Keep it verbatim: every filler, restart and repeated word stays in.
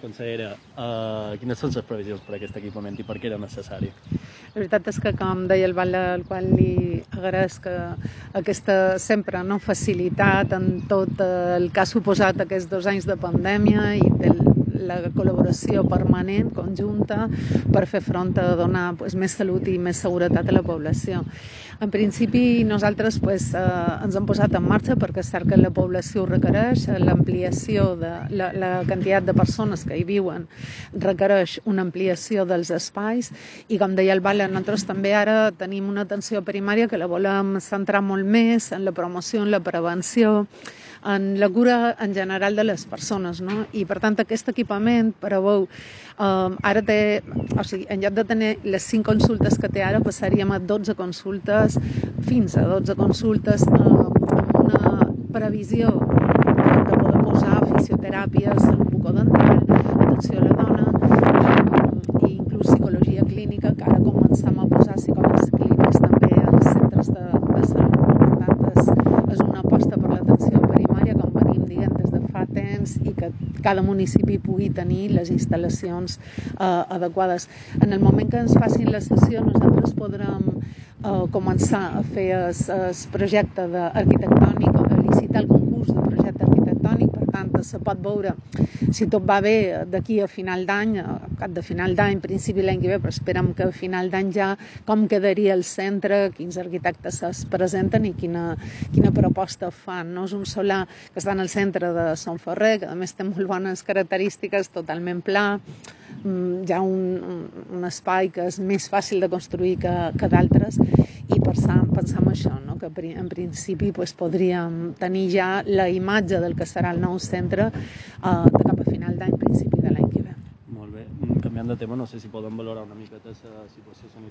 Consellera, uh, quines són les previsions per aquest equipament i per què era necessari? La veritat és que, com deia el Val, al qual li agraeix que aquesta sempre no facilitat en tot el que ha suposat aquests dos anys de pandèmia i de la col·laboració permanent, conjunta, per fer front a donar pues, més salut i més seguretat a la població. En principi, nosaltres pues, eh, ens hem posat en marxa perquè és cert que la població ho requereix, l'ampliació de la, la quantitat de persones que hi viuen requereix una ampliació dels espais i, com deia el Val, nosaltres també ara tenim una atenció primària que la volem centrar molt més en la promoció, en la prevenció, en la cura en general de les persones, no? I per tant aquest equipament preveu um, ara té, o sigui, en lloc de tenir les cinc consultes que té ara passaríem a dotze consultes, fins a dotze consultes um, amb una previsió de, de poder posar fisioteràpies, salut bucodental, atenció a la dona i, i inclús psicologia clínica, que ara comencem a posar psicòlegs clínics també als centres de, de salut. Per tant, és, és una aposta per l'atenció primària, com venim dient des de fa temps, i que cada municipi pugui tenir les instal·lacions eh, adequades. En el moment que ens facin la sessió, nosaltres podrem eh, començar a fer el projecte arquitectònic, a licitar el concurs de projecte arquitectònic, per tant, se pot veure si tot va bé d'aquí a final d'any, cap de final d'any, principi l'any que ve, però esperem que a final d'any ja com quedaria el centre, quins arquitectes es presenten i quina, quina proposta fan. No és un solar que està en el centre de Son Ferrer, que a més té molt bones característiques, totalment pla, hi ha un, un espai que és més fàcil de construir que, que d'altres, i pensar, pensar en això, no? Que en principi pues, podríem tenir ja la imatge del que serà el nou centre eh, de cap a final d'any, principi de l'any que ve. Molt bé. Canviant de tema, no sé si poden valorar una miqueta la situació sanitària